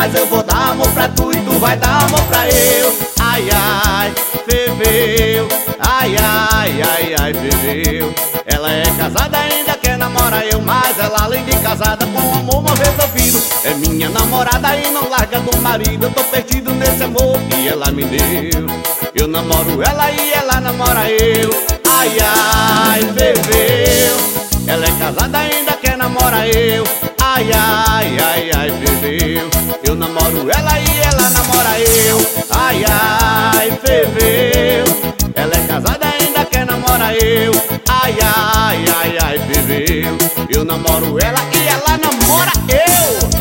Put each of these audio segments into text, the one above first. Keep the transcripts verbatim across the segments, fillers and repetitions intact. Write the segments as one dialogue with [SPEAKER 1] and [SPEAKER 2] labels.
[SPEAKER 1] Mas eu vou dar amor pra tu e tu vai dar amor pra eu. Ai, ai, ferveu. Ai, ai, ai, ai, ferveu. Ela é casada ainda quer namorar eu, mas ela além de casada com amor mal resolvido. É minha namorada e não larga do marido. Eu tô perdido nesse amor que ela me deu. Eu namoro ela e ela namora eu. Ai, ai, ferveu. Ela é casada ainda quer namorar eu. Ai, ai, ai, ai, ferveu. Eu namoro ela e ela namora eu. Ai, ai, ferveu. Ela é casada ainda quer namorar eu. Ai, ai, ai, ai, ferveu. Eu namoro ela e ela namora eu.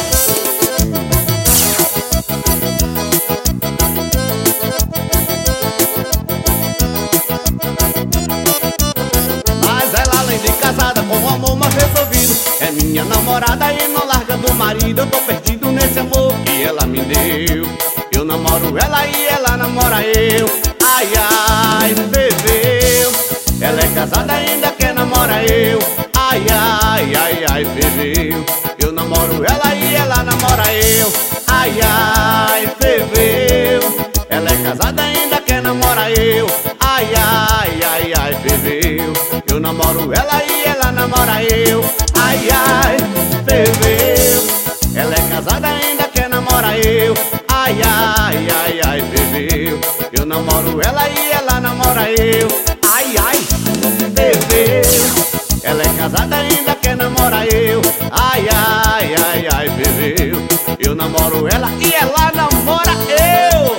[SPEAKER 1] Mas ela além de casada com um amor mal resolvido, é minha namorada e não larga do marido. Eu tô perdido nesse amor que ela me deu. Eu namoro ela e ela namora eu. Ai, ai, ferveu. Ela é casada ainda quer namorar eu. Ai, ai, ai, ai, ferveu. Eu namoro ela e ela namora eu. Ai, ai, ferveu. Ela é casada ainda quer namorar eu. Ai, ai, ai, ai, ferveu. Eu namoro ela e ela namora eu. Ai, ai, ferveu. Ela é casada ainda quer namorar eu. Ai, ai, ai, ai, ferveu. Eu namoro ela e ela namora eu. Ai, ai, ferveu. Ela é casada ainda quer namorar eu. Ai, ai, ai, ai, ferveu. Eu namoro ela e ela namora eu.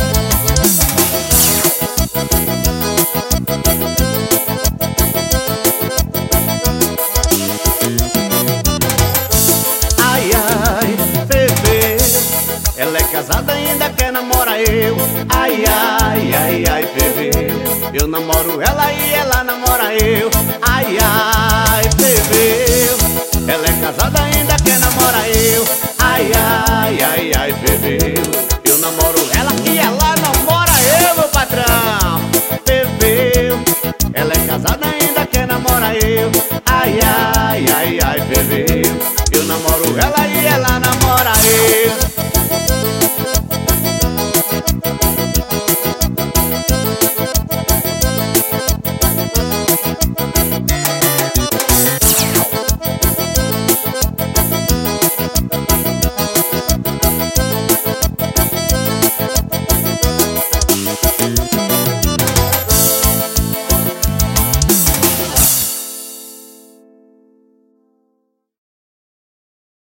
[SPEAKER 1] Ai, ai, ferveu. Ela é casada ainda quer namorar eu. Ai, ai, ai, ai, ferveu. Eu namoro ela e ela namora eu. Ai, ai, ferveu. Ela é casada ainda quer namorar eu. Ai, ai, ai, ai, ferveu.